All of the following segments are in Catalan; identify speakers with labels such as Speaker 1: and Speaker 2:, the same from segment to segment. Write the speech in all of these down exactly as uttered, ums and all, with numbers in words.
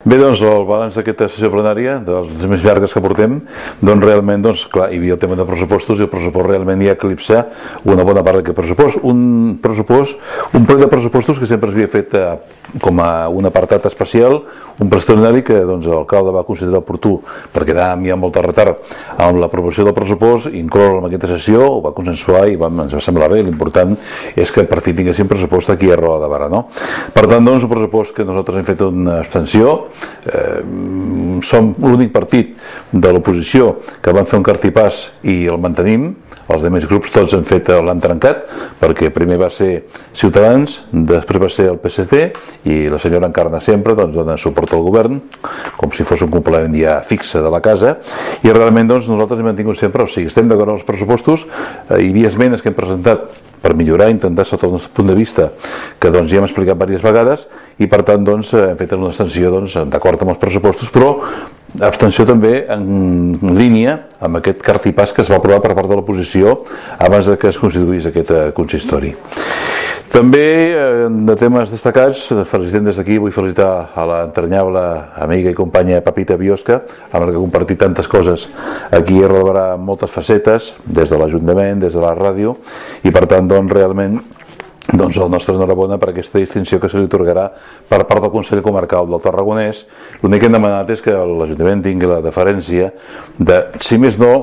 Speaker 1: Bé, doncs, el balanç d'aquesta sessió plenària, de les més llargues que portem, doncs realment, doncs, clar, hi havia el tema de pressupostos i el pressupost realment ja eclipsa una bona part d'aquest pressupost. Un pressupost, un ple de pressupostos que sempre s'havia fet eh, com a un apartat especial, un ple extraordinari que doncs, l'alcalde va considerar oportú, perquè anàvem ja molt de retard amb l'aprovació del pressupost, incloure en aquesta sessió, ho va consensuar i va, ens va semblar bé. L'important és que per fi tinguéssim pressupost aquí a Roda de Barà, no? Per tant, doncs, un pressupost que nosaltres hem fet una abstenció. Eh, som l'únic partit de l'oposició que van fer un cartipàs i el mantenim. Els altres grups tots han fet, l'han trencat, perquè primer va ser Ciutadans, després va ser el P S C i la senyora Encarna sempre doncs, dona suport al govern, com si fos un complement ja fixe de la casa, i realment doncs, nosaltres hem mantingut sempre, o sigui, estem d'acord amb els pressupostos, eh, hi havia esmenes que hem presentat per millorar, intentar sota el nostre punt de vista, que doncs, ja hem explicat diverses vegades, i per tant doncs, hem fet una abstenció doncs, d'acord amb els pressupostos, però abstenció també en línia amb aquest cartipàs que es va aprovar per part de l'oposició abans de que es constituís aquest consistori. També eh, de temes destacats, felicitem des d'aquí, vull felicitar a l'entranyable amiga i companya Pepita Biosca, amb la que he compartit tantes coses aquí a Roda de Barà amb moltes facetes, des de l'Ajuntament, des de la ràdio, i per tant doncs realment doncs el nostre enhorabona per aquesta distinció que se li atorgarà per part del Consell Comarcal del Tarragonès. L'únic que hem demanat és que l'Ajuntament tingui la deferència de, si més no,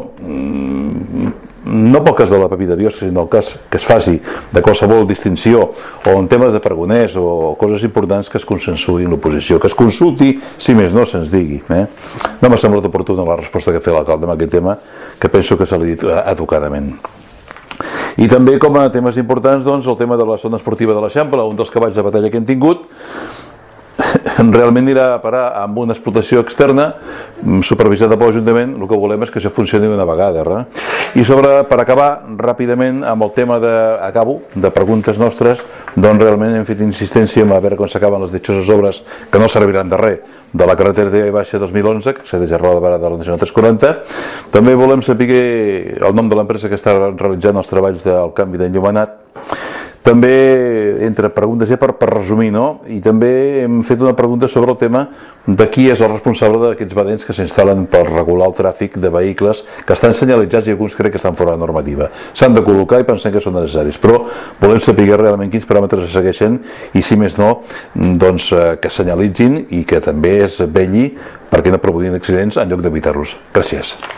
Speaker 1: no pel cas de la Pepita Biosca, sinó el cas que es faci de qualsevol distinció o en temes de pregoners o coses importants que es consensuï en l'oposició, que es consulti, si més no, se'ns digui. Eh? No m'ha semblat oportuna la resposta que ha fet l'alcalde en aquest tema, que penso que se l'ha dit educadament. I també com a temes importants doncs, el tema de la zona esportiva de l'Eixample, un dels cavalls de batalla que hem tingut, realment anirà a parar amb una explotació externa supervisada per l'Ajuntament. El que volem és que això funcioni d'una vegada. Eh? I sobre, per acabar ràpidament amb el tema de, acabo, de preguntes nostres, doncs realment hem fet insistència a veure quan s'acaben les ditxoses obres que no serviran de res de la carretera de baixa dos mil onze, que accedeix a Roda de Barà de la Nacional tres quaranta. També volem saber el nom de l'empresa que està realitzant els treballs del canvi d'enllumenat. També, entre preguntes ja per, per resumir, no? I també hem fet una pregunta sobre el tema de qui és el responsable d'aquests badents que s'instal·len per regular el tràfic de vehicles que estan senyalitzats i alguns crec que estan fora de normativa. S'han de col·locar i pensem que són necessaris, però volem saber realment quins paràmetres es segueixen i, si més no, doncs, que senyalitzin i que també es vetlli perquè no provoquin accidents en lloc d'evitar-los. Gràcies.